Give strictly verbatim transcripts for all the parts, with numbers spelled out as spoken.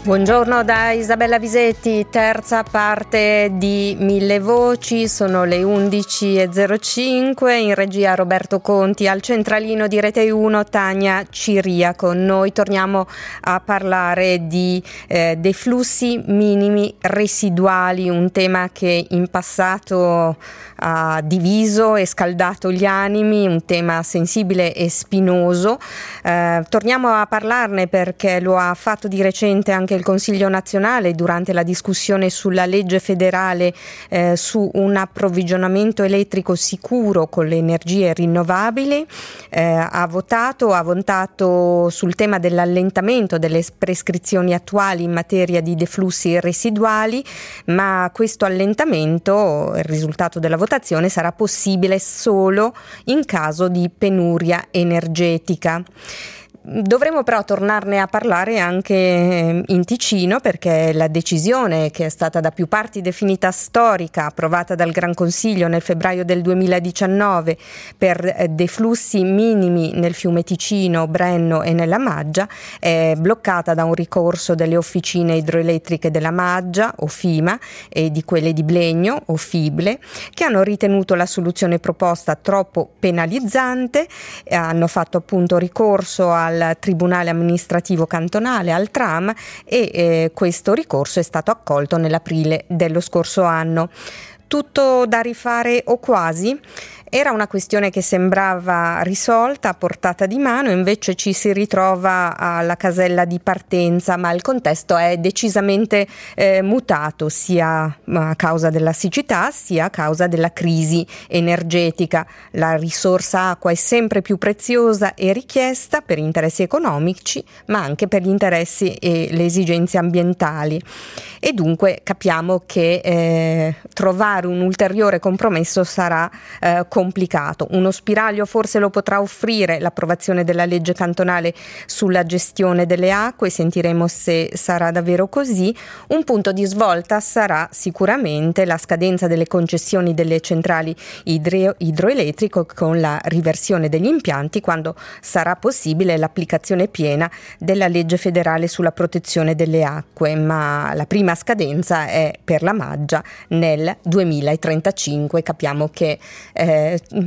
Buongiorno da Isabella Visetti, terza parte di Mille Voci, sono le undici e zero cinque, in regia Roberto Conti, al centralino di Rete uno Tania Ciria con noi. Torniamo a parlare di eh, dei flussi minimi residuali, un tema che in passato ha diviso e scaldato gli animi, un tema sensibile e spinoso. Eh, torniamo a parlarne perché lo ha fatto di recente anche il Consiglio nazionale durante la discussione sulla legge federale eh, su un approvvigionamento elettrico sicuro con le energie rinnovabili. Eh, ha votato, ha votato sul tema dell'allentamento delle prescrizioni attuali in materia di deflussi residuali, ma questo allentamento, il risultato della votazione, sarà possibile solo in caso di penuria energetica. Dovremo però tornarne a parlare anche in Ticino, perché la decisione, che è stata da più parti definita storica, approvata dal Gran Consiglio nel febbraio del duemiladiciannove per deflussi minimi nel fiume Ticino, Brenno e nella Maggia, è bloccata da un ricorso delle officine idroelettriche della Maggia, OFIMA, e di quelle di Blegno, OFIBLE, che hanno ritenuto la soluzione proposta troppo penalizzante, hanno fatto appunto ricorso al al Tribunale amministrativo cantonale, al TRAM, e eh, questo ricorso è stato accolto nell'aprile dello scorso anno. Tutto da rifare o quasi? Era una questione che sembrava risolta, a portata di mano, invece ci si ritrova alla casella di partenza, ma il contesto è decisamente eh, mutato, sia a causa della siccità sia a causa della crisi energetica. La risorsa acqua è sempre più preziosa e richiesta per interessi economici, ma anche per gli interessi e le esigenze ambientali. E dunque capiamo che eh, trovare un ulteriore compromesso sarà eh, complicato. Uno spiraglio forse lo potrà offrire l'approvazione della legge cantonale sulla gestione delle acque, sentiremo se sarà davvero così. Un punto di svolta sarà sicuramente la scadenza delle concessioni delle centrali idro- idroelettriche con la riversione degli impianti, quando sarà possibile l'applicazione piena della legge federale sulla protezione delle acque, ma la prima scadenza è per la Maggia nel duemilatrentacinque. Capiamo che eh,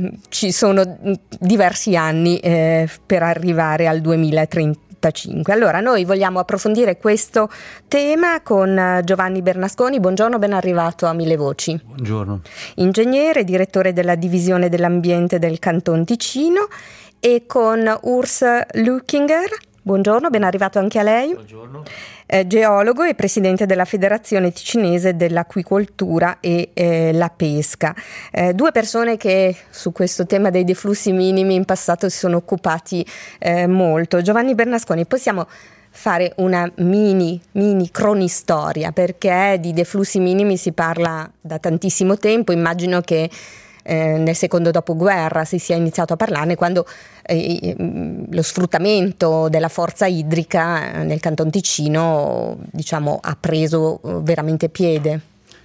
ci sono diversi anni eh, per arrivare al duemilatrentacinque. Allora, noi vogliamo approfondire questo tema con Giovanni Bernasconi. Buongiorno, ben arrivato a Mille Voci. Buongiorno. Ingegnere, direttore della divisione dell'ambiente del Canton Ticino, e con Urs Lückinger. Buongiorno, ben arrivato anche a lei. Buongiorno. Eh, geologo e presidente della Federazione Ticinese dell'Acquicoltura e eh, la Pesca. Eh, due persone che su questo tema dei deflussi minimi in passato si sono occupati eh, molto. Giovanni Bernasconi, possiamo fare una mini, mini cronistoria, perché di deflussi minimi si parla da tantissimo tempo. Immagino che Eh, nel secondo dopoguerra si sia iniziato a parlarne quando eh, lo sfruttamento della forza idrica nel Canton Ticino, diciamo, ha preso veramente piede.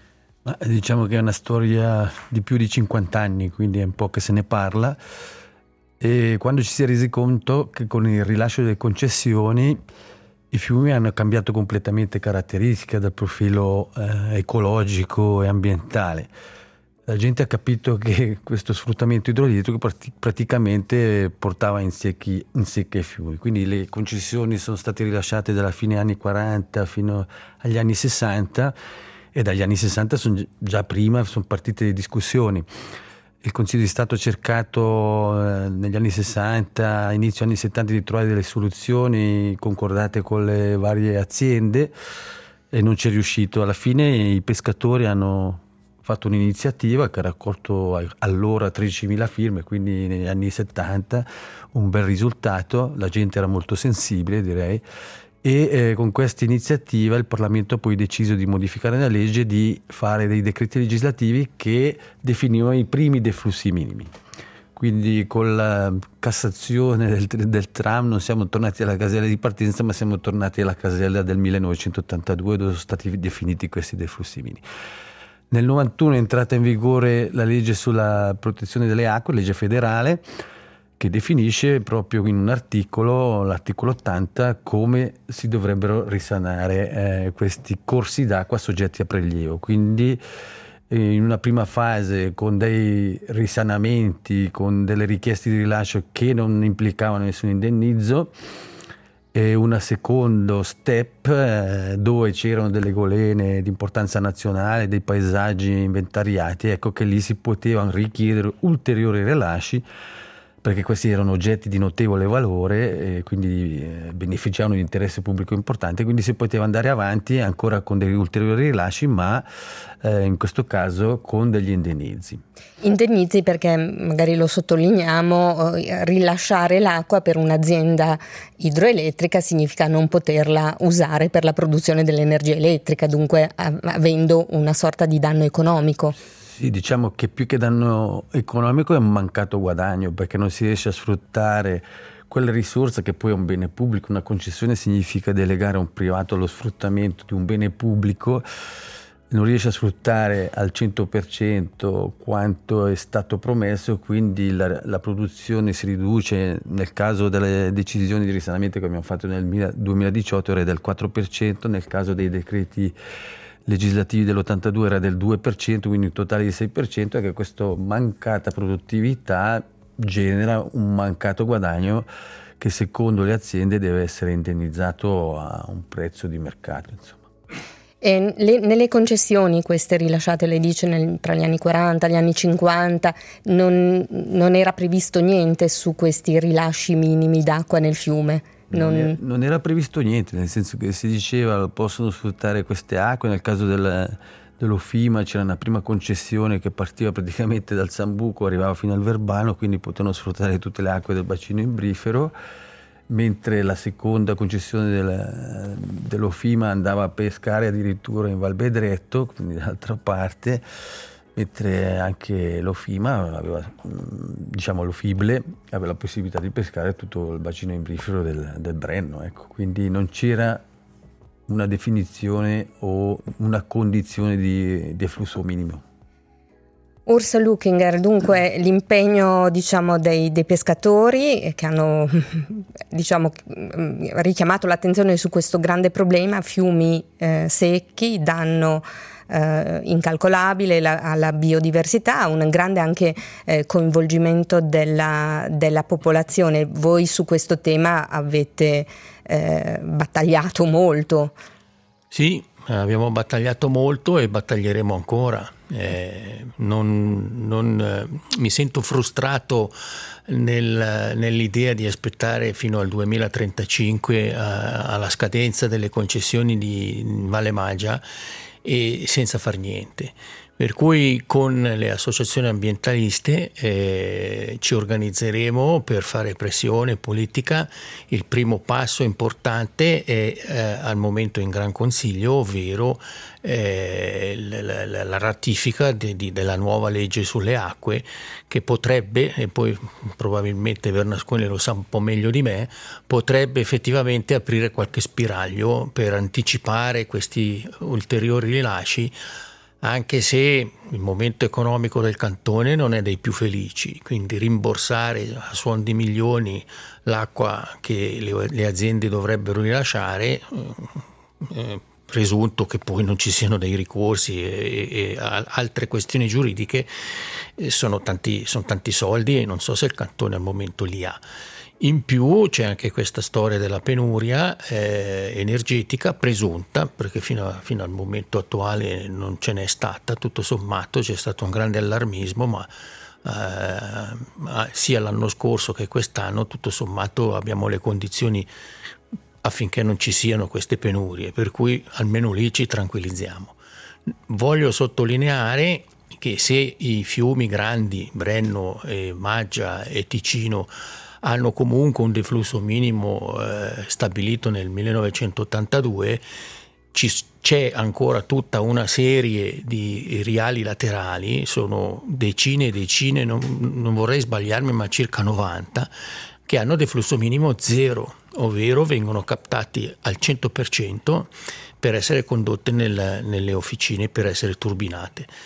Ma diciamo che è una storia di più di cinquanta anni, quindi è un po' che se ne parla, e quando ci si è resi conto che con il rilascio delle concessioni i fiumi hanno cambiato completamente caratteristiche dal profilo eh, ecologico e ambientale. La gente ha capito che questo sfruttamento idroelettrico praticamente portava in secchi, in secche i fiumi, quindi le concessioni sono state rilasciate dalla fine anni quaranta fino agli anni sessanta, e dagli anni sessanta sono già prima sono partite le discussioni. Il Consiglio di Stato ha cercato eh, negli anni sessanta, inizio anni settanta, di trovare delle soluzioni concordate con le varie aziende, e non ci è riuscito. Alla fine i pescatori hanno fatto un'iniziativa che ha raccolto allora tredicimila firme, quindi negli anni settanta un bel risultato. La gente era molto sensibile, direi, e eh, con questa iniziativa il Parlamento ha poi deciso di modificare la legge, di fare dei decreti legislativi che definivano i primi deflussi minimi. Quindi con la cassazione del, del tram non siamo tornati alla casella di partenza, ma siamo tornati alla casella del millenovecentottantadue, dove sono stati definiti questi deflussi minimi. Nel novantuno è entrata in vigore la legge sulla protezione delle acque, legge federale, che che definisce proprio in un articolo, l'articolo ottanta, come si dovrebbero risanare eh, questi corsi d'acqua soggetti a prelievo. Quindi eh, in una prima fase con dei risanamenti, con delle richieste di rilascio che non implicavano nessun indennizzo, e un secondo step eh, dove c'erano delle golene di importanza nazionale, dei paesaggi inventariati, ecco che lì si potevano richiedere ulteriori rilasci, perché questi erano oggetti di notevole valore e quindi eh, beneficiavano di interesse pubblico importante, quindi si poteva andare avanti ancora con degli ulteriori rilasci, ma eh, in questo caso con degli indennizi. Indennizi perché, magari lo sottolineiamo, rilasciare l'acqua per un'azienda idroelettrica significa non poterla usare per la produzione dell'energia elettrica, dunque avendo una sorta di danno economico. Sì, diciamo che più che danno economico è un mancato guadagno, perché non si riesce a sfruttare quella risorsa che poi è un bene pubblico. Una concessione significa delegare a un privato lo sfruttamento di un bene pubblico, non riesce a sfruttare al cento per cento quanto è stato promesso, quindi la, la produzione si riduce. Nel caso delle decisioni di risanamento che abbiamo fatto nel duemiladiciotto era del quattro per cento, nel caso dei decreti legislativi dell'ottantadue era del due per cento, quindi un totale di sei per cento, e che questa mancata produttività genera un mancato guadagno che secondo le aziende deve essere indennizzato a un prezzo di mercato, insomma. E le, nelle concessioni queste rilasciate, lei dice nel, tra gli anni quaranta e gli anni cinquanta, non, non era previsto niente su questi rilasci minimi d'acqua nel fiume? Non, non, era, non era previsto niente, nel senso che si diceva possono sfruttare queste acque. Nel caso del, dell'Ofima c'era una prima concessione che partiva praticamente dal Sambuco, arrivava fino al Verbano, quindi potevano sfruttare tutte le acque del bacino imbrifero, mentre la seconda concessione del, dell'Ofima andava a pescare addirittura in Val Bedretto, quindi dall'altra parte, mentre anche l'Ofima aveva, diciamo l'Ofible aveva la possibilità di pescare tutto il bacino imbrifero del, del Brenno, ecco. Quindi non c'era una definizione o una condizione di, di efflusso minimo. Urs Lückinger, dunque l'impegno diciamo dei, dei pescatori che hanno diciamo richiamato l'attenzione su questo grande problema, fiumi eh, secchi, danno eh, incalcolabile la, alla biodiversità, un grande anche eh, coinvolgimento della, della popolazione. Voi su questo tema avete eh, battagliato molto. Sì, abbiamo battagliato molto e battaglieremo ancora. Eh, non, non eh, mi sento frustrato nel, nell'idea di aspettare fino al duemilatrentacinque eh, alla scadenza delle concessioni di Valle Maggia e senza far niente. Per cui con le associazioni ambientaliste eh, ci organizzeremo per fare pressione politica. Il primo passo importante è eh, al momento in Gran Consiglio, ovvero eh, la, la, la ratifica di, di, della nuova legge sulle acque, che potrebbe, e poi probabilmente Bernasconi lo sa un po' meglio di me, potrebbe effettivamente aprire qualche spiraglio per anticipare questi ulteriori rilasci, anche se il momento economico del cantone non è dei più felici, quindi rimborsare a suon di milioni l'acqua che le, le aziende dovrebbero rilasciare, eh, presunto che poi non ci siano dei ricorsi e, e altre questioni giuridiche, eh, sono tanti, sono tanti soldi e non so se il cantone al momento li ha. In più c'è anche questa storia della penuria eh, energetica presunta, perché fino, a, fino al momento attuale non ce n'è stata, tutto sommato c'è stato un grande allarmismo, ma eh, sia l'anno scorso che quest'anno tutto sommato abbiamo le condizioni affinché non ci siano queste penurie, per cui almeno lì ci tranquillizziamo. Voglio sottolineare che se i fiumi grandi, Brenno, e Maggia e Ticino, hanno comunque un deflusso minimo eh, stabilito nel millenovecentottantadue, ci, c'è ancora tutta una serie di riali laterali, sono decine e decine, non, non vorrei sbagliarmi, ma circa novanta, che hanno deflusso minimo zero, ovvero vengono captati al cento per cento per essere condotte nel, nelle officine, per essere turbinate.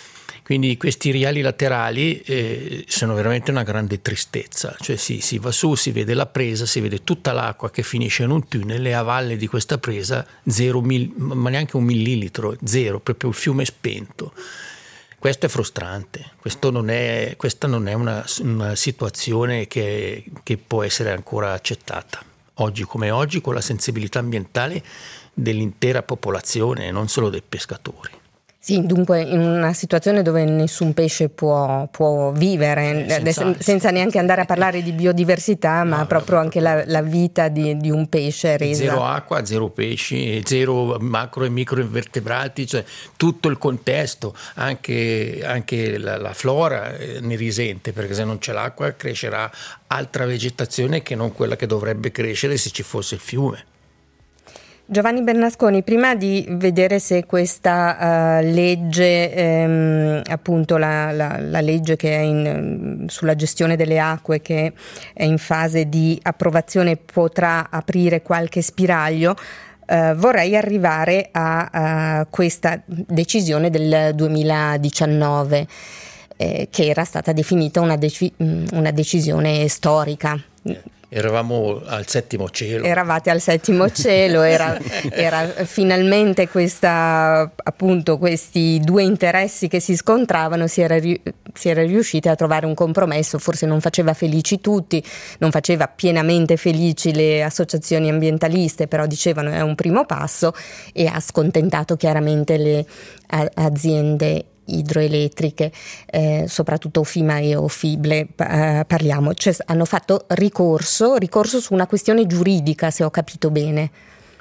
Quindi questi riali laterali eh, sono veramente una grande tristezza, cioè si, si va su, si vede la presa, si vede tutta l'acqua che finisce in un tunnel e a valle di questa presa zero, mil, ma neanche un millilitro, zero, proprio il fiume spento. Questo è frustrante, questo non è, questa non è una, una situazione che, che può essere ancora accettata. Oggi come oggi, con la sensibilità ambientale dell'intera popolazione, non solo dei pescatori. Sì, dunque in una situazione dove nessun pesce può, può vivere, eh, senza, senza neanche andare a parlare di biodiversità, ma no, proprio no, anche la, la vita di, di un pesce è resa. Zero acqua, zero pesci, zero macro e microinvertebrati, cioè tutto il contesto, anche, anche la, la flora ne risente, perché se non c'è l'acqua crescerà altra vegetazione che non quella che dovrebbe crescere se ci fosse il fiume. Giovanni Bernasconi, prima di vedere se questa uh, legge, ehm, appunto la, la, la legge che è in, sulla gestione delle acque, che è in fase di approvazione, potrà aprire qualche spiraglio, uh, vorrei arrivare a, a questa decisione del duemiladiciannove, eh, che era stata definita una, deci- una decisione storica. Eravamo al settimo cielo. Eravate al settimo cielo, era, era finalmente questa, appunto, questi due interessi che si scontravano, si era, si era riusciti a trovare un compromesso. Forse non faceva felici tutti, non faceva pienamente felici le associazioni ambientaliste, però dicevano è un primo passo, e ha scontentato chiaramente le a, aziende idroelettriche, eh, soprattutto Ofima e Ofible, eh, parliamo, cioè, hanno fatto ricorso, ricorso su una questione giuridica, se ho capito bene.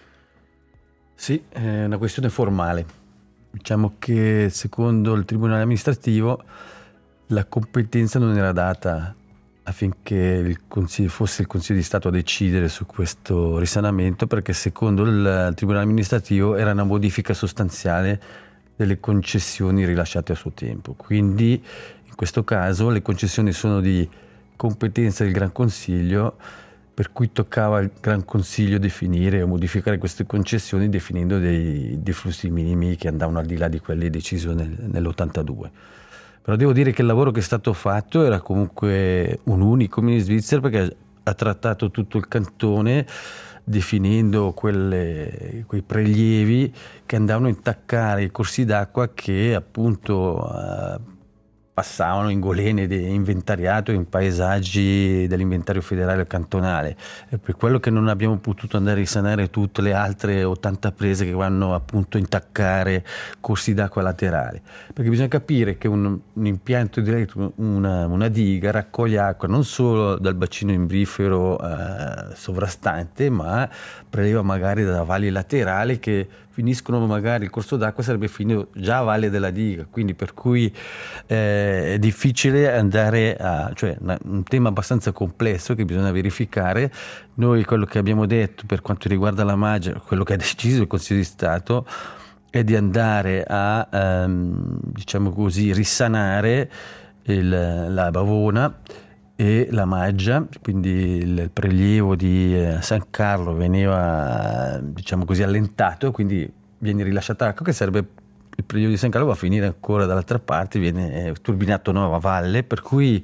Sì, è una questione formale. Diciamo che secondo il Tribunale amministrativo la competenza non era data affinché il consiglio, fosse il Consiglio di Stato a decidere su questo risanamento, perché secondo il Tribunale amministrativo era una modifica sostanziale delle concessioni rilasciate a suo tempo. Quindi in questo caso le concessioni sono di competenza del Gran Consiglio, per cui toccava al Gran Consiglio definire o modificare queste concessioni definendo dei, dei flussi minimi che andavano al di là di quelli decisi nel, nell'ottantadue. Però devo dire che il lavoro che è stato fatto era comunque un unicum in Svizzera, perché ha trattato tutto il cantone definendo quelle, quei prelievi che andavano a intaccare i corsi d'acqua che appunto eh, passavano in golene di inventariato in paesaggi dell'inventario federale cantonale. È per quello che non abbiamo potuto andare a risanare tutte le altre ottanta prese che vanno appunto a intaccare corsi d'acqua laterali, perché bisogna capire che un, un impianto idroelettrico, una, una diga, raccoglie acqua non solo dal bacino imbrifero eh, sovrastante, ma preleva magari da valli laterali che finiscono, magari il corso d'acqua sarebbe finito già a valle della diga, quindi per cui eh, è difficile andare a, cioè una, un tema abbastanza complesso che bisogna verificare. Noi quello che abbiamo detto per quanto riguarda la Maggia, quello che ha deciso il Consiglio di Stato, è di andare a ehm, diciamo così risanare il, la Bavona e la Maggia, quindi il prelievo di eh, San Carlo veniva diciamo così allentato, quindi viene rilasciata acqua che sarebbe il prelievo di San Carlo va a finire ancora dall'altra parte, viene eh, turbinato Nuova Valle, per cui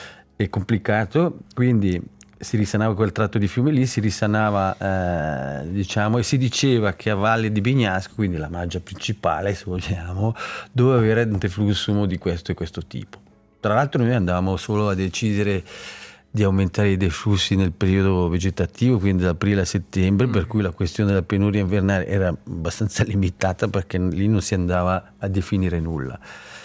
è complicato. Quindi si risanava quel tratto di fiume lì, si risanava eh, diciamo, e si diceva che a valle di Bignasco, quindi la Maggia principale se vogliamo, doveva avere un deflusso di questo e questo tipo. Tra l'altro noi andavamo solo a decidere di aumentare i deflussi nel periodo vegetativo, quindi da aprile a settembre, mm. per cui la questione della penuria invernale era abbastanza limitata, perché lì non si andava a definire nulla.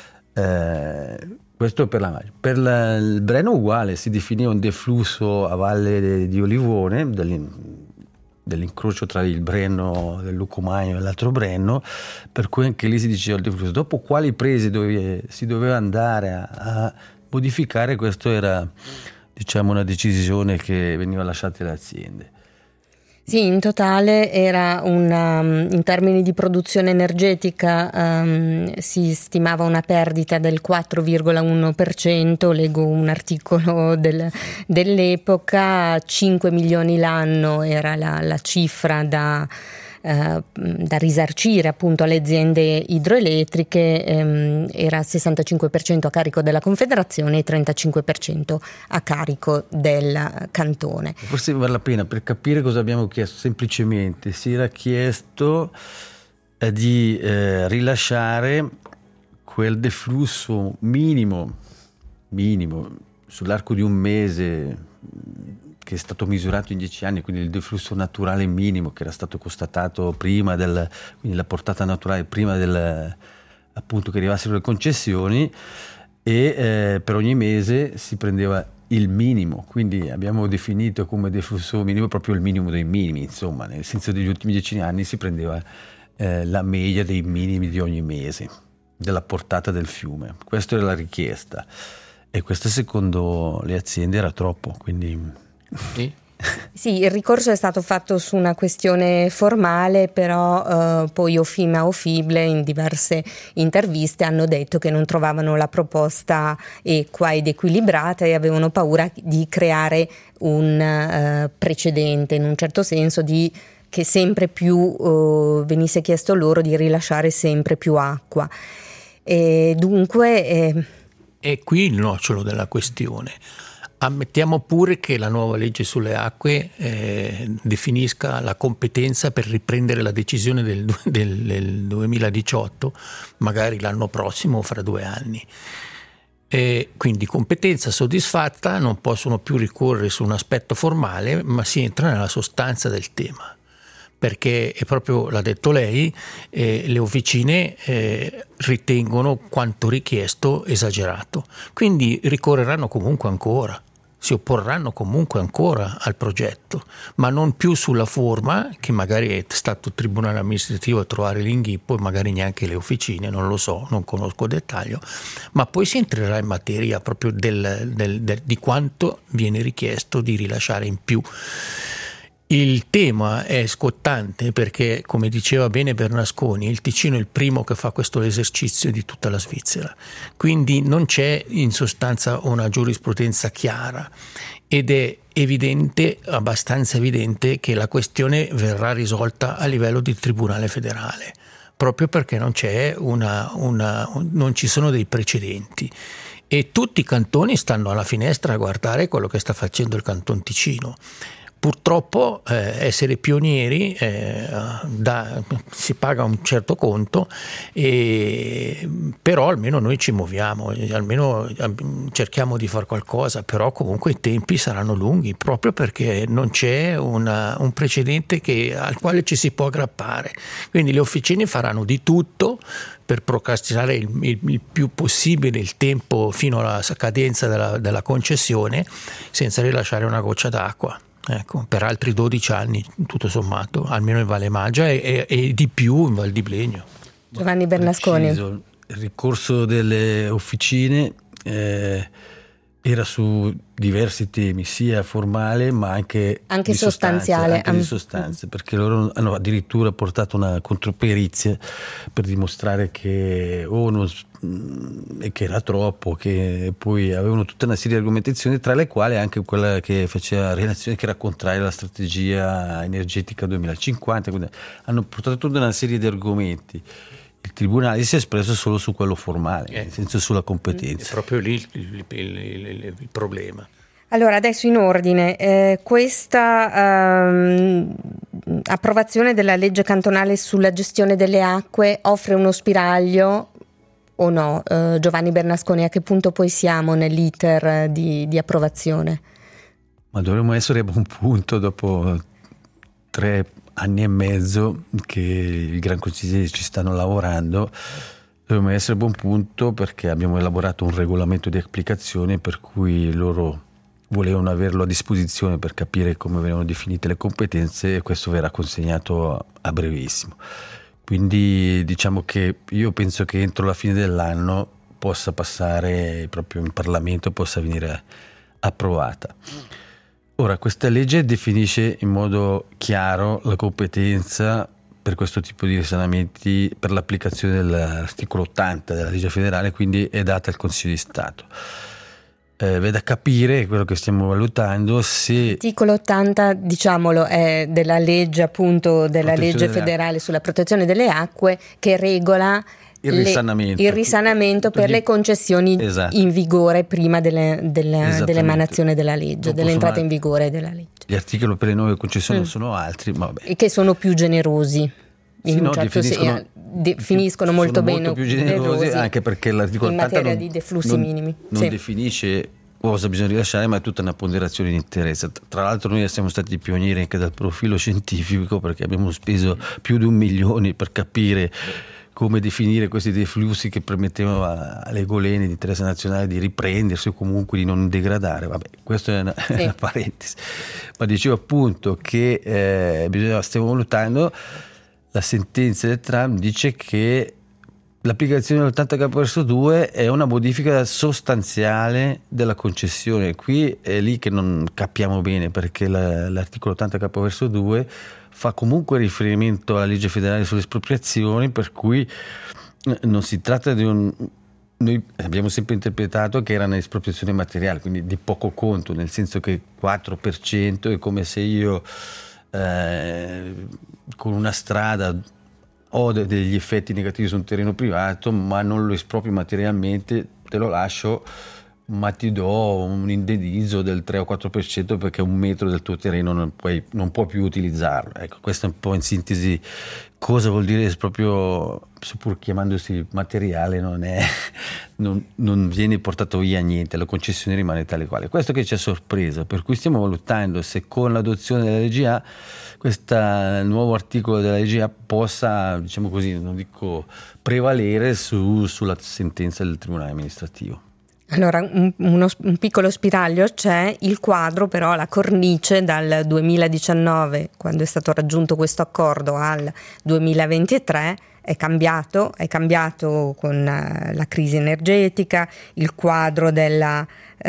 Eh, questo per la Maggia. Per la, il Breno uguale, si definiva un deflusso a valle di Olivone, dell'incrocio tra il Breno del Lucumagno e l'altro Breno, per cui anche lì si diceva il deflusso. Dopo quali prese dove, si doveva andare a, a modificare, questo era diciamo una decisione che veniva lasciata alle aziende. Sì, in totale era una, in termini di produzione energetica um, si stimava una perdita del quattro virgola uno per cento, leggo un articolo del, dell'epoca, cinque milioni l'anno era la, la cifra da, eh, da risarcire appunto alle aziende idroelettriche ehm, era sessantacinque per cento a carico della Confederazione e trentacinque per cento a carico del cantone. Forse vale la pena, per capire cosa abbiamo chiesto, semplicemente si era chiesto eh, di eh, rilasciare quel deflusso minimo, minimo sull'arco di un mese che è stato misurato in dieci anni, quindi il deflusso naturale minimo che era stato constatato prima del, quindi la portata naturale prima del, appunto, che arrivassero le concessioni, e eh, per ogni mese si prendeva il minimo, quindi abbiamo definito come deflusso minimo proprio il minimo dei minimi, insomma, nel senso degli ultimi dieci anni si prendeva eh, la media dei minimi di ogni mese della portata del fiume. Questa era la richiesta e questo secondo le aziende era troppo, quindi sì. Sì, il ricorso è stato fatto su una questione formale, però eh, poi Ofima e Ofible in diverse interviste hanno detto che non trovavano la proposta equa ed equilibrata e avevano paura di creare un eh, precedente, in un certo senso, di che sempre più eh, venisse chiesto loro di rilasciare sempre più acqua. E dunque eh... è qui il nocciolo della questione. Ammettiamo pure che la nuova legge sulle acque eh, definisca la competenza per riprendere la decisione del, del, del duemiladiciotto, magari l'anno prossimo o fra due anni. E quindi competenza soddisfatta, non possono più ricorrere su un aspetto formale, ma si entra nella sostanza del tema. Perché è proprio, l'ha detto lei, eh, le officine eh, ritengono quanto richiesto esagerato, quindi ricorreranno comunque ancora, si opporranno comunque ancora al progetto, ma non più sulla forma, che magari è stato il tribunale amministrativo a trovare l'inghippo e magari neanche le officine, non lo so, non conosco il dettaglio, ma poi si entrerà in materia proprio del, del, del, di quanto viene richiesto di rilasciare in più. Il tema è scottante perché, come diceva bene Bernasconi, il Ticino è il primo che fa questo esercizio di tutta la Svizzera, quindi non c'è in sostanza una giurisprudenza chiara ed è evidente, abbastanza evidente, che la questione verrà risolta a livello di Tribunale federale, proprio perché non c'è una, una, non ci sono dei precedenti. E tutti i cantoni stanno alla finestra a guardare quello che sta facendo il Canton Ticino. Purtroppo eh, essere pionieri eh, da, si paga un certo conto, e, però almeno noi ci muoviamo, almeno cerchiamo di fare qualcosa, però comunque i tempi saranno lunghi proprio perché non c'è una, un precedente che, al quale ci si può aggrappare. Quindi le officine faranno di tutto per procrastinare il, il, il più possibile il tempo fino alla scadenza della, della concessione senza rilasciare una goccia d'acqua. Ecco, per altri dodici anni, tutto sommato, almeno in Valle Magia e, e, e di più in Val di Blegno. Giovanni Bernasconi. Preciso, il ricorso delle officine eh, era su diversi temi, sia formale ma anche, anche di sostanziale, sostanze, anche di sostanze, perché loro hanno addirittura portato una controperizia per dimostrare che o non, che era troppo, che poi avevano tutta una serie di argomentazioni, tra le quali anche quella che faceva relazione, che era contraria alla strategia energetica duemilacinquanta, quindi hanno portato tutta una serie di argomenti. Il tribunale si è espresso solo su quello formale, eh, nel senso sulla competenza. È proprio lì il, il, il, il problema. Allora, adesso in ordine, eh, questa ehm, approvazione della legge cantonale sulla gestione delle acque offre uno spiraglio o no? Eh, Giovanni Bernasconi, a che punto poi siamo nell'iter di, di approvazione? Ma dovremmo essere a buon punto dopo tre anni e mezzo che il Gran Consiglio ci stanno lavorando. Dovremmo essere a buon punto perché abbiamo elaborato un regolamento di applicazione per cui loro volevano averlo a disposizione per capire come venivano definite le competenze, e questo verrà consegnato a, a brevissimo. Quindi diciamo che io penso che entro la fine dell'anno possa passare proprio in Parlamento, possa venire approvata. Ora, questa legge definisce in modo chiaro la competenza per questo tipo di risanamenti per l'applicazione dell'articolo ottanta della legge federale, quindi è data al Consiglio di Stato. eh, veda capire quello che stiamo valutando. Se l'articolo ottanta, diciamolo, è della legge appunto della legge federale sulla protezione delle acque, che regola il risanamento, le, il risanamento per le concessioni esatto. in vigore prima delle, delle, dell'emanazione della legge, dell'entrata in vigore della legge. Gli articoli per le nuove concessioni mm. sono altri, ma vabbè. E che sono più generosi. In sì, un no, certo definiscono, senso, definiscono molto bene, molto più generosi, anche perché l'articolo in ottanta materia non, di deflussi non, minimi non sì. definisce cosa bisogna rilasciare, ma è tutta una ponderazione di interesse. Tra l'altro noi siamo stati pionieri anche dal profilo scientifico, perché abbiamo speso più di un milione per capire come definire questi deflussi che permettevano alle golene di interesse nazionale di riprendersi o comunque di non degradare. Vabbè, questa è una, sì. una parentesi. Ma dicevo appunto che eh, bisogna, stiamo valutando. La sentenza del Trump dice che l'applicazione dell'ottanta K verso due è una modifica sostanziale della concessione. Qui è lì che non capiamo bene, perché la, l'articolo ottanta K verso due fa comunque riferimento alla legge federale sulle espropriazioni, per cui non si tratta di un... Noi abbiamo sempre interpretato che era un'espropriazione materiale, quindi di poco conto, nel senso che quattro per cento è come se io eh, con una strada ho de- degli effetti negativi su un terreno privato, ma non lo esproprio materialmente, te lo lascio, ma ti do un indennizzo del tre o quattro per cento perché un metro del tuo terreno non puoi, non puoi più utilizzarlo. Ecco, questo è un po' in sintesi cosa vuol dire esproprio, seppur chiamandosi materiale, non è, non, non viene portato via niente, la concessione rimane tale quale. Questo che ci ha sorpreso, per cui stiamo valutando se con l'adozione della legge A questo nuovo articolo della legge A possa, diciamo così, non dico prevalere su, sulla sentenza del Tribunale amministrativo. Allora, un, uno, un piccolo spiraglio c'è, il quadro però, la cornice dal duemiladiciannove, quando è stato raggiunto questo accordo, al duemilaventitré è cambiato, è cambiato con la crisi energetica, il quadro della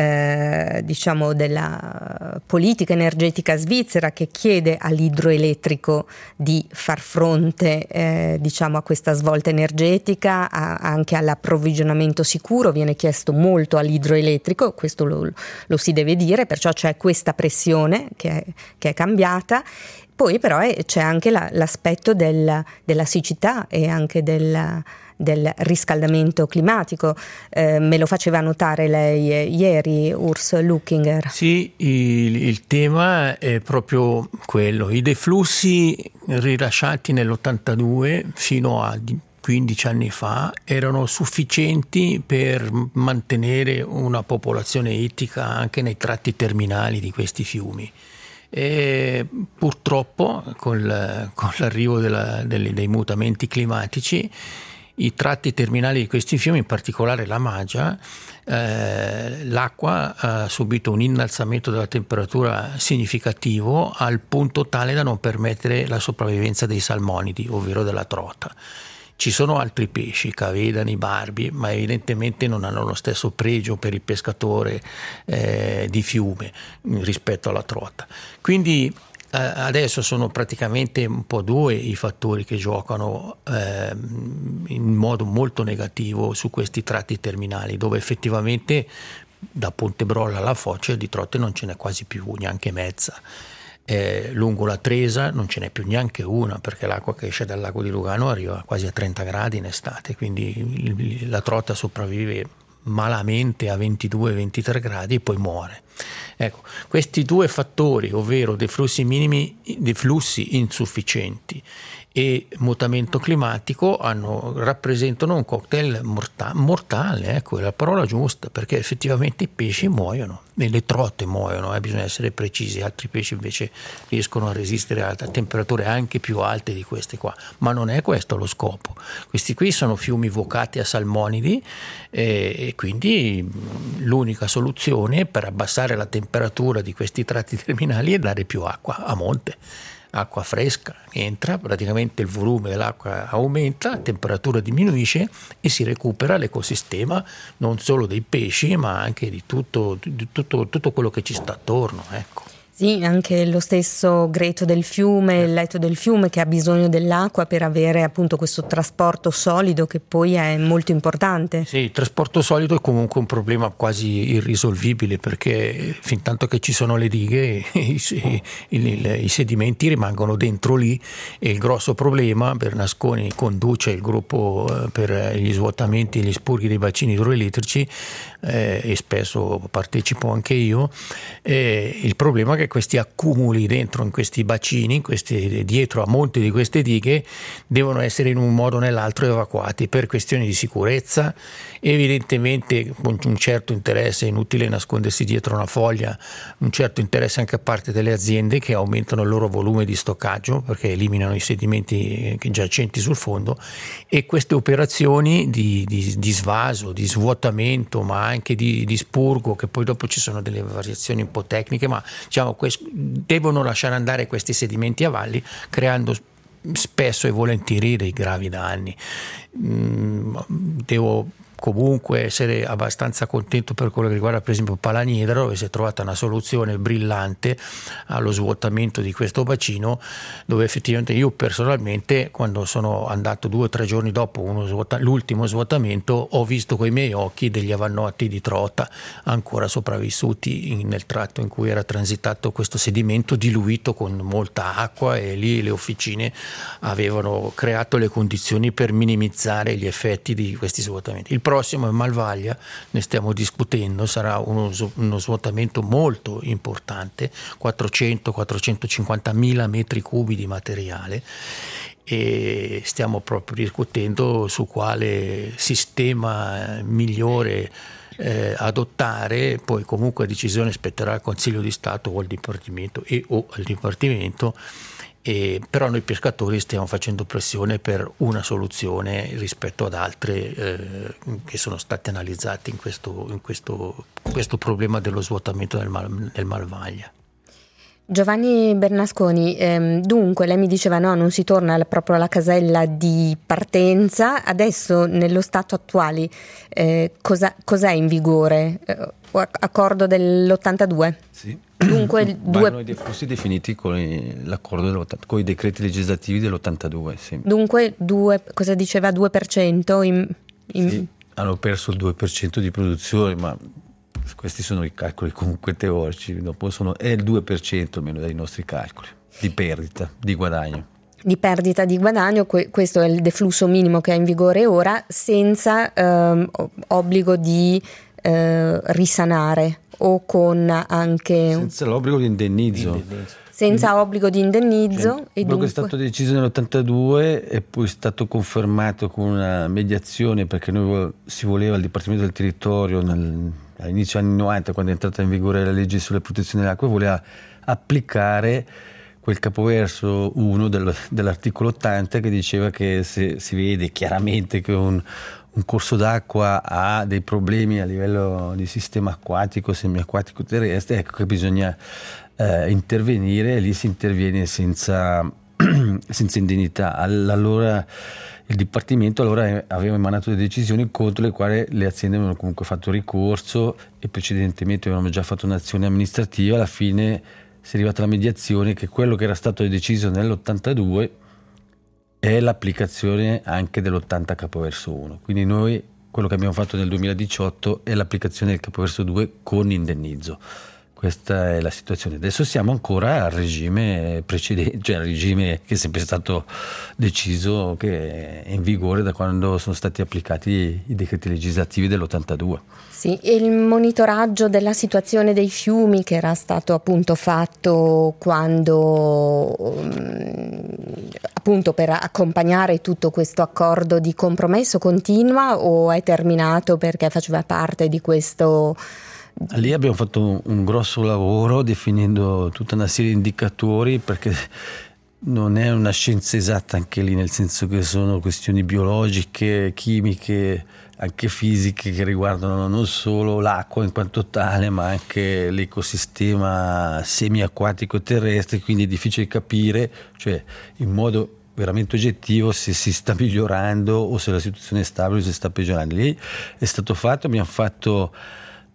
eh, diciamo della politica energetica svizzera, che chiede all'idroelettrico di far fronte eh, diciamo a questa svolta energetica, a, anche all'approvvigionamento sicuro, viene chiesto molto all'idroelettrico, questo lo, lo si deve dire, perciò c'è questa pressione che è, che è cambiata. Poi però è, c'è anche la, l'aspetto del, della siccità e anche del, del riscaldamento climatico. Eh, me lo faceva notare lei eh, ieri, Urs Luckinger. Sì, il, il tema è proprio quello. I deflussi rilasciati nell'ottantadue fino a quindici anni fa erano sufficienti per mantenere una popolazione ittica anche nei tratti terminali di questi fiumi. E purtroppo col, con l'arrivo della, dei, dei mutamenti climatici, i tratti terminali di questi fiumi, in particolare la Magia, eh, l'acqua ha subito un innalzamento della temperatura significativo al punto tale da non permettere la sopravvivenza dei salmonidi, ovvero della trota. Ci sono altri pesci, cavedani, barbi, ma evidentemente non hanno lo stesso pregio per il pescatore eh, di fiume rispetto alla trota. Quindi eh, adesso sono praticamente un po' due i fattori che giocano eh, in modo molto negativo su questi tratti terminali, dove effettivamente da Pontebrolla alla Foce di trote non ce n'è quasi più, neanche mezza. Eh, lungo la Tresa non ce n'è più neanche una, perché l'acqua che esce dal lago di Lugano arriva quasi a trenta gradi in estate, quindi la trota sopravvive malamente a ventidue ventitré gradi e poi muore. Ecco, questi due fattori, ovvero dei flussi minimi, dei flussi insufficienti e mutamento climatico, hanno, rappresentano un cocktail morta- mortale, ecco, è la parola giusta, perché effettivamente i pesci muoiono e le trote muoiono, eh, bisogna essere precisi. Altri pesci invece riescono a resistere a temperature anche più alte di queste qua, ma non è questo lo scopo. Questi qui sono fiumi vocati a salmonidi eh, e quindi l'unica soluzione per abbassare la temperatura di questi tratti terminali è dare più acqua a monte. Acqua fresca entra, praticamente il volume dell'acqua aumenta, la temperatura diminuisce e si recupera l'ecosistema non solo dei pesci ma anche di tutto, di tutto, tutto quello che ci sta attorno, ecco. Sì, anche lo stesso greto del fiume, il letto del fiume che ha bisogno dell'acqua per avere appunto questo trasporto solido che poi è molto importante. Sì, il trasporto solido è comunque un problema quasi irrisolvibile, perché fin tanto che ci sono le dighe i, i, i, i sedimenti rimangono dentro lì, e il grosso problema, Bernasconi conduce il gruppo per gli svuotamenti e gli spurghi dei bacini idroelettrici eh, e spesso partecipo anche io, eh, il problema è che questi accumuli dentro in questi bacini, in questi, dietro a monte di queste dighe, devono essere in un modo o nell'altro evacuati per questioni di sicurezza, evidentemente con un certo interesse, è inutile nascondersi dietro una foglia, un certo interesse anche a parte delle aziende che aumentano il loro volume di stoccaggio perché eliminano i sedimenti giacenti sul fondo, e queste operazioni di, di, di svaso, di svuotamento, ma anche di, di spurgo, che poi dopo ci sono delle variazioni un po' tecniche, ma diciamo devono lasciare andare questi sedimenti a valli, creando spesso e volentieri dei gravi danni. Devo comunque essere abbastanza contento per quello che riguarda per esempio Palaniedra, dove si è trovata una soluzione brillante allo svuotamento di questo bacino, dove effettivamente io personalmente, quando sono andato due o tre giorni dopo uno svuota- l'ultimo svuotamento, ho visto coi miei occhi degli avannotti di trota ancora sopravvissuti in, nel tratto in cui era transitato questo sedimento diluito con molta acqua, e lì le officine avevano creato le condizioni per minimizzare gli effetti di questi svuotamenti. Il prossimo è Malvaglia, ne stiamo discutendo, sarà uno, uno svuotamento molto importante, quattrocento quattrocentocinquanta mila metri cubi di materiale, e stiamo proprio discutendo su quale sistema migliore eh, adottare. Poi comunque la decisione spetterà al Consiglio di Stato o al Dipartimento e o al Dipartimento. E però noi pescatori stiamo facendo pressione per una soluzione rispetto ad altre eh, che sono state analizzate in questo, in questo, questo problema dello svuotamento del, Mal, del Malvaglia. Giovanni Bernasconi, ehm, dunque lei mi diceva no, non si torna proprio alla casella di partenza. Adesso nello stato attuale eh, cosa, cos'è in vigore? Eh, accordo dell'ottantadue? Sì. Dunque due... i deflussi definiti con l'accordo dell'ottantadue, con i decreti legislativi dell'ottantadue. Sì. Dunque due, cosa diceva, due per cento? In, in... Sì, hanno perso il due per cento di produzione, ma questi sono i calcoli comunque teorici, dopo sono, è il due per cento almeno dai nostri calcoli di perdita, di guadagno. Di perdita di guadagno, questo è il deflusso minimo che è in vigore ora, senza ehm, obbligo di eh, risanare o con anche... Senza l'obbligo di indennizzo. indennizzo. Senza obbligo di indennizzo. Cioè, e quello dunque... che è stato deciso nell'ottantadue e poi è stato confermato con una mediazione, perché noi si voleva il Dipartimento del Territorio nel, all'inizio anni novanta, quando è entrata in vigore la legge sulla protezione dell'acqua, voleva applicare quel capoverso uno del, dell'articolo ottanta che diceva che se si vede chiaramente che un, un corso d'acqua ha dei problemi a livello di sistema acquatico, semiacquatico, terrestre, ecco che bisogna eh, intervenire, e lì si interviene senza, senza indennità. Allora il Dipartimento allora aveva emanato delle decisioni contro le quali le aziende avevano comunque fatto ricorso, e precedentemente avevano già fatto un'azione amministrativa. Alla fine si è arrivata alla mediazione che quello che era stato deciso nell'ottantadue è l'applicazione anche dell'ottanta capoverso uno. Quindi noi quello che abbiamo fatto nel duemiladiciotto è l'applicazione del capoverso due con indennizzo. Questa è la situazione. Adesso siamo ancora al regime precedente, cioè al regime che è sempre stato deciso, che è in vigore da quando sono stati applicati i decreti legislativi dell'ottantadue. Sì, e il monitoraggio della situazione dei fiumi che era stato appunto fatto quando um, appunto per accompagnare tutto questo accordo di compromesso continua o è terminato perché faceva parte di questo? Lì abbiamo fatto un grosso lavoro definendo tutta una serie di indicatori, perché non è una scienza esatta anche lì, nel senso che sono questioni biologiche, chimiche, anche fisiche, che riguardano non solo l'acqua in quanto tale, ma anche l'ecosistema semiacquatico terrestre, quindi è difficile capire, cioè in modo veramente oggettivo, se si sta migliorando o se la situazione è stabile o se sta peggiorando. Lì è stato fatto, abbiamo fatto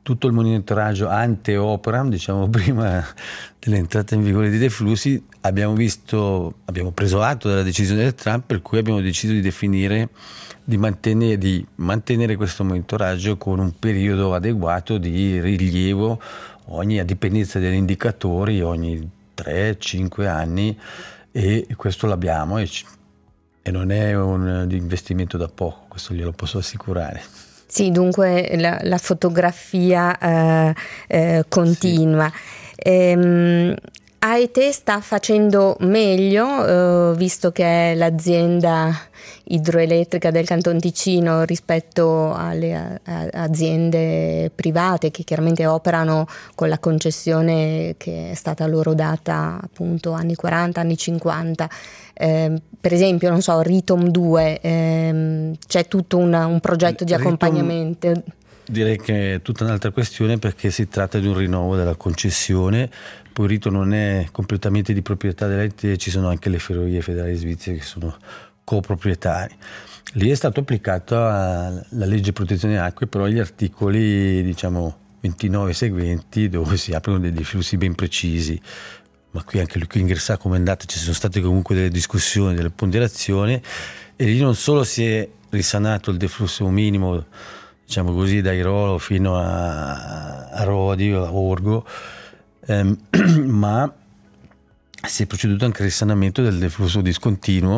tutto il monitoraggio ante operam, diciamo prima dell'entrata in vigore dei deflussi, abbiamo visto, abbiamo preso atto della decisione del Trump, per cui abbiamo deciso di definire, di mantenere, di mantenere questo monitoraggio con un periodo adeguato di rilievo ogni, a dipendenza degli indicatori, ogni tre cinque anni, e questo l'abbiamo e, e non è un investimento da poco, questo glielo posso assicurare. Sì, dunque la, la fotografia eh, eh, continua. Sì. Ehm, A E T sta facendo meglio, eh, visto che è l'azienda idroelettrica del Canton Ticino, rispetto alle a, a, aziende private che chiaramente operano con la concessione che è stata loro data appunto anni quaranta, anni cinquanta. Eh, per esempio, non so, Ritom due, ehm, c'è tutto una, un progetto di Ritom, accompagnamento. Direi che è tutta un'altra questione, perché si tratta di un rinnovo della concessione. Poi Ritom non è completamente di proprietà dell'A E T, ci sono anche le ferrovie federali svizzere che sono coproprietari. Lì è stato applicata la legge protezione acque, però gli articoli diciamo ventinove seguenti, dove si aprono dei deflussi ben precisi. Ma qui anche qui in Ghirsà come è andata, ci sono state comunque delle discussioni, delle ponderazioni, e lì non solo si è risanato il deflusso minimo, diciamo così, da Irolo fino a, a Rodi o a Orgo, ehm, ma si è proceduto anche al risanamento del deflusso discontinuo,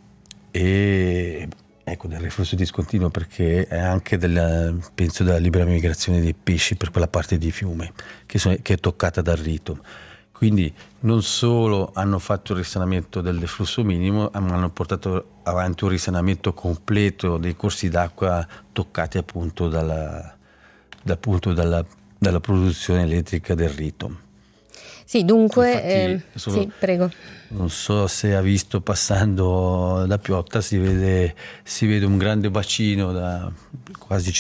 e ecco, del reflusso discontinuo, perché è anche della, penso della libera migrazione dei pesci per quella parte di fiume che, sono, che è toccata dal Ritom. Quindi non solo hanno fatto il risanamento del deflusso minimo, ma hanno portato avanti un risanamento completo dei corsi d'acqua toccati appunto dalla, appunto dalla, dalla produzione elettrica del Ritom. Sì, dunque, Infatti, eh, solo, sì, prego. Non so se ha visto, passando da Piotta si vede, si vede un grande bacino da quasi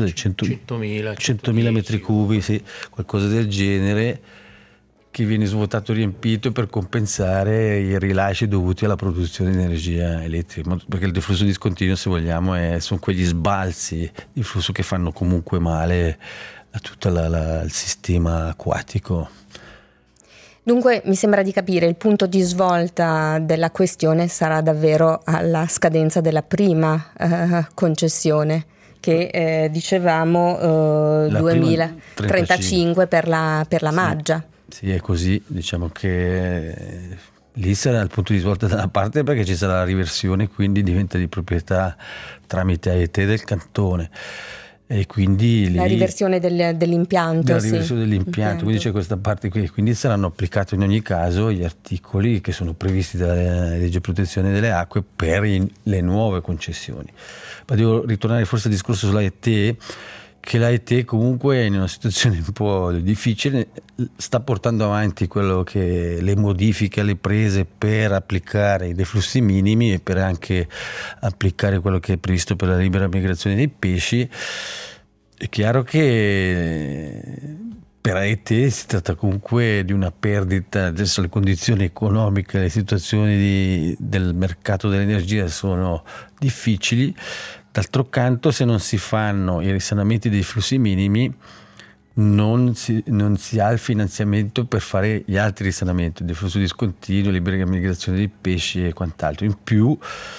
centomila metri cubi, sì, qualcosa del genere, che viene svuotato, riempito per compensare i rilasci dovuti alla produzione di energia elettrica, perché il deflusso discontinuo, se vogliamo, è, sono quegli sbalzi di flusso che fanno comunque male a tutto la, la, il sistema acquatico. Dunque mi sembra di capire, il punto di svolta della questione sarà davvero alla scadenza della prima eh, concessione, che eh, dicevamo eh, duemilatrentacinque per la, per la sì. Maggia. Sì, è così, diciamo che lì sarà il punto di svolta da una parte, perché ci sarà la riversione, quindi diventa di proprietà tramite A E T del cantone, e quindi lì, la riversione del, dell'impianto. la sì. riversione dell'impianto, Impianto. Quindi c'è questa parte qui, quindi saranno applicati in ogni caso gli articoli che sono previsti dalla legge protezione delle acque per le nuove concessioni. Ma devo ritornare forse al discorso sull'A E T, che l'A E T comunque è in una situazione un po' difficile, sta portando avanti quello che le modifiche alle prese per applicare i deflussi minimi e per anche applicare quello che è previsto per la libera migrazione dei pesci. È chiaro che per A E T si tratta comunque di una perdita, adesso le condizioni economiche, le situazioni di, del mercato dell'energia sono difficili. D'altro canto, se non si fanno i risanamenti dei flussi minimi, non si, non si ha il finanziamento per fare gli altri risanamenti, del flusso discontinuo, libera migrazione dei pesci e quant'altro. In più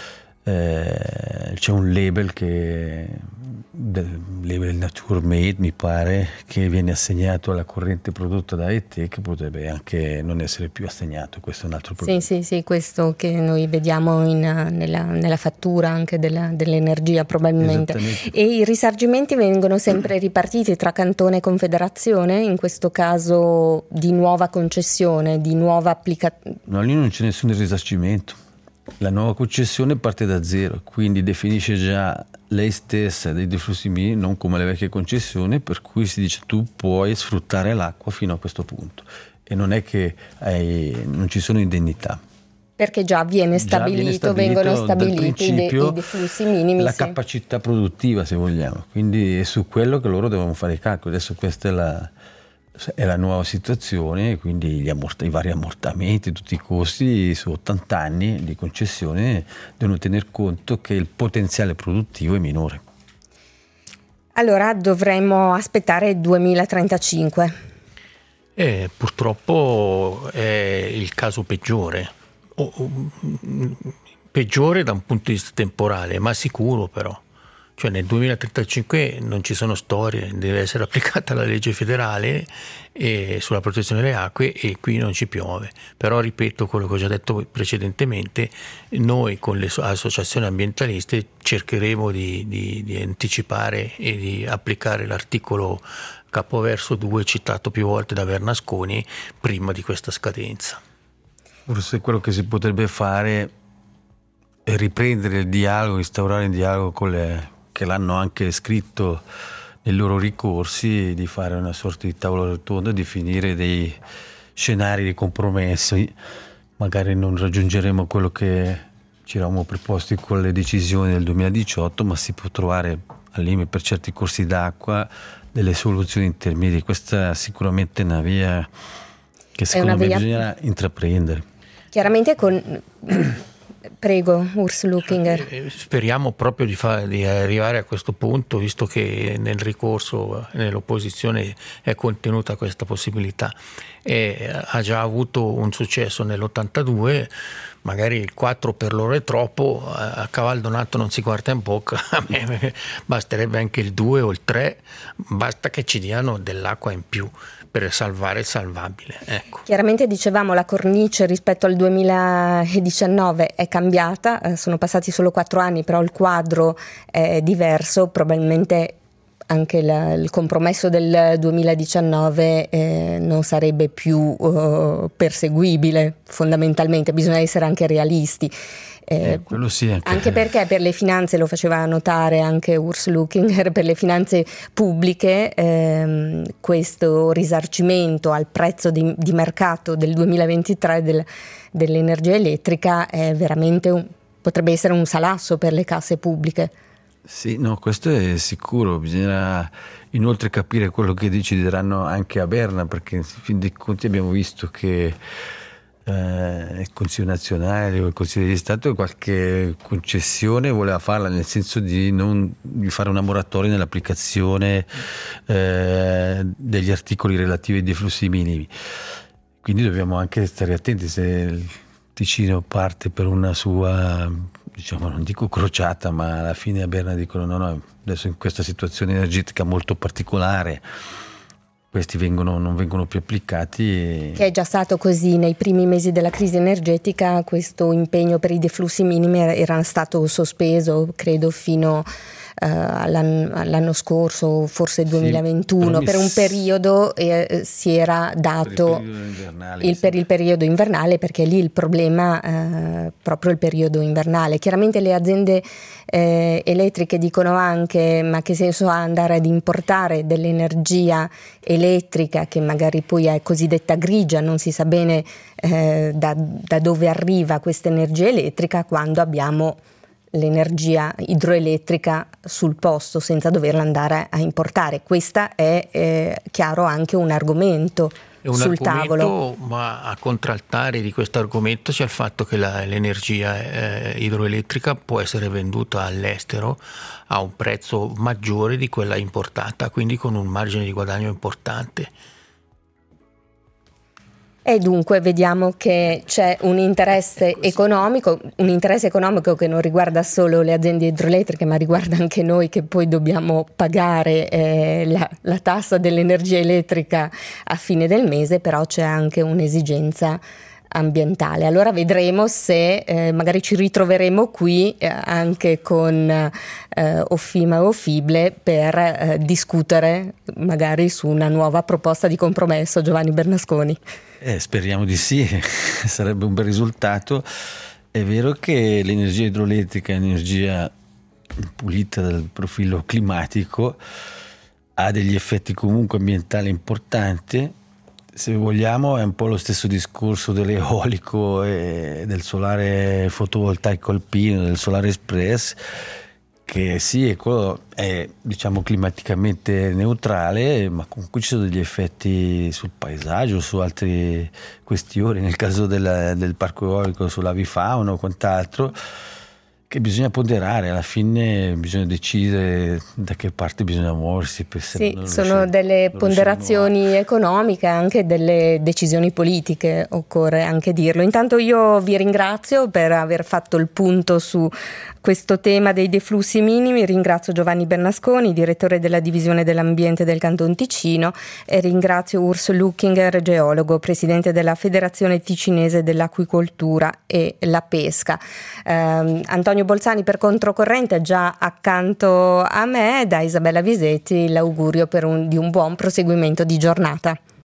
eh, c'è un label che del label Nature Made, mi pare, che viene assegnato alla corrente prodotta da A E T, che potrebbe anche non essere più assegnato. Questo è un altro problema. Sì, sì, sì, questo che noi vediamo in, nella, nella fattura anche della, dell'energia probabilmente. E i risarcimenti vengono sempre ripartiti tra cantone e confederazione, in questo caso di nuova concessione, di nuova applicazione? No, lì non c'è nessun risarcimento. La nuova concessione parte da zero, quindi definisce già lei stessa dei deflussi minimi, non come le vecchie concessioni, per cui si dice tu puoi sfruttare l'acqua fino a questo punto, e non è che hai, non ci sono indennità. Perché già viene stabilito, già viene stabilito vengono stabiliti i, i deflussi minimi. La sì. capacità produttiva, se vogliamo, quindi è su quello che loro devono fare i calcoli. Adesso questa è la... è la nuova situazione, quindi gli ammort- i vari ammortamenti, tutti i costi su ottanta anni di concessione devono tener conto che il potenziale produttivo è minore. Allora dovremmo aspettare duemilatrentacinque. Eh, purtroppo è il caso peggiore, o, o, peggiore da un punto di vista temporale, ma sicuro però. Cioè nel duemilatrentacinque non ci sono storie, deve essere applicata la legge federale e sulla protezione delle acque e qui non ci piove. Però ripeto quello che ho già detto precedentemente, noi con le associazioni ambientaliste cercheremo di, di, di anticipare e di applicare l'articolo capoverso due citato più volte da Bernasconi prima di questa scadenza. Forse quello che si potrebbe fare è riprendere il dialogo, instaurare il dialogo con le che l'hanno anche scritto nei loro ricorsi, di fare una sorta di tavolo rotondo e di finire dei scenari di compromesso. Magari non raggiungeremo quello che ci eravamo preposti con le decisioni del duemiladiciotto, ma si può trovare al limite per certi corsi d'acqua delle soluzioni intermedie. Questa è sicuramente una via che secondo me via... bisogna intraprendere. Chiaramente con... Prego, Urs Lückinger. Speriamo proprio di, fa, di arrivare a questo punto, visto che nel ricorso, nell'opposizione è contenuta questa possibilità. E ha già avuto un successo nell'ottantadue, magari il quattro per loro è troppo, a cavallo donato non si guarda in bocca, a me basterebbe anche il due o il tre, basta che ci diano dell'acqua in più per salvare il salvabile. Ecco. Chiaramente dicevamo la cornice rispetto al duemiladiciannove è cambiata, sono passati solo quattro anni, però il quadro è diverso, probabilmente anche la, il compromesso del duemiladiciannove eh, non sarebbe più uh, perseguibile, fondamentalmente bisogna essere anche realisti. Eh, quello sì, anche. anche perché per le finanze, lo faceva notare anche Urs Lückinger, per le finanze pubbliche ehm, questo risarcimento al prezzo di, di mercato del duemilaventitré del, dell'energia elettrica è veramente un, potrebbe essere un salasso per le casse pubbliche. Sì, no, questo è sicuro. Bisogna inoltre capire quello che decideranno anche a Berna, perché in fin dei conti abbiamo visto che Eh, il Consiglio nazionale o il Consiglio di Stato qualche concessione voleva farla, nel senso di non di fare una moratoria nell'applicazione eh, degli articoli relativi ai deflussi minimi. Quindi dobbiamo anche stare attenti se il Ticino parte per una sua, diciamo, non dico crociata, ma alla fine a Berna dicono no no, adesso in questa situazione energetica molto particolare questi vengono, non vengono più applicati. E... Che è già stato così nei primi mesi della crisi energetica, questo impegno per i deflussi minimi era stato sospeso, credo, fino uh, all'anno, all'anno scorso, forse duemilaventuno, sì, per un periodo eh, si era dato per il, invernale, il, sì. per il periodo invernale, perché lì il problema è proprio il periodo invernale. Chiaramente le aziende eh, elettriche dicono anche: ma che senso ha andare ad importare dell'energia elettrica che magari poi è cosiddetta grigia, non si sa bene eh, da, da dove arriva questa energia elettrica, quando abbiamo l'energia idroelettrica sul posto senza doverla andare a importare. Questa è eh, chiaro anche un argomento è un sul argomento, tavolo. Ma a contraltare di questo argomento c'è il fatto che la, l'energia eh, idroelettrica può essere venduta all'estero a un prezzo maggiore di quella importata, quindi con un margine di guadagno importante. E dunque vediamo che c'è un interesse economico, un interesse economico che non riguarda solo le aziende idroelettriche, ma riguarda anche noi, che poi dobbiamo pagare eh, la, la tassa dell'energia elettrica a fine del mese, però c'è anche un'esigenza ambientale. Allora vedremo se eh, magari ci ritroveremo qui eh, anche con eh, Ofima e Ofible per eh, discutere magari su una nuova proposta di compromesso. Giovanni Bernasconi. Eh, speriamo di sì, sarebbe un bel risultato. È vero che l'energia idroelettrica è energia pulita dal profilo climatico, ha degli effetti comunque ambientali importanti. Se vogliamo è un po' lo stesso discorso dell'eolico e del solare fotovoltaico alpino, del solare express, che sì, è, quello è diciamo climaticamente neutrale, ma comunque ci sono degli effetti sul paesaggio, su altre questioni, nel caso del, del parco eolico sull'avifauna o quant'altro, che bisogna ponderare, alla fine bisogna decidere da che parte bisogna muoversi. Per sì, sono delle ponderazioni economiche, anche delle decisioni politiche, occorre anche dirlo. Intanto io vi ringrazio per aver fatto il punto su questo tema dei deflussi minimi, ringrazio Giovanni Bernasconi, direttore della divisione dell'ambiente del Canton Ticino, e ringrazio Urs Luckinger, geologo, presidente della Federazione Ticinese dell'Acquicoltura e la Pesca. Eh, Antonio Bolzani per Controcorrente già accanto a me, da Isabella Visetti l'augurio per un, di un buon proseguimento di giornata.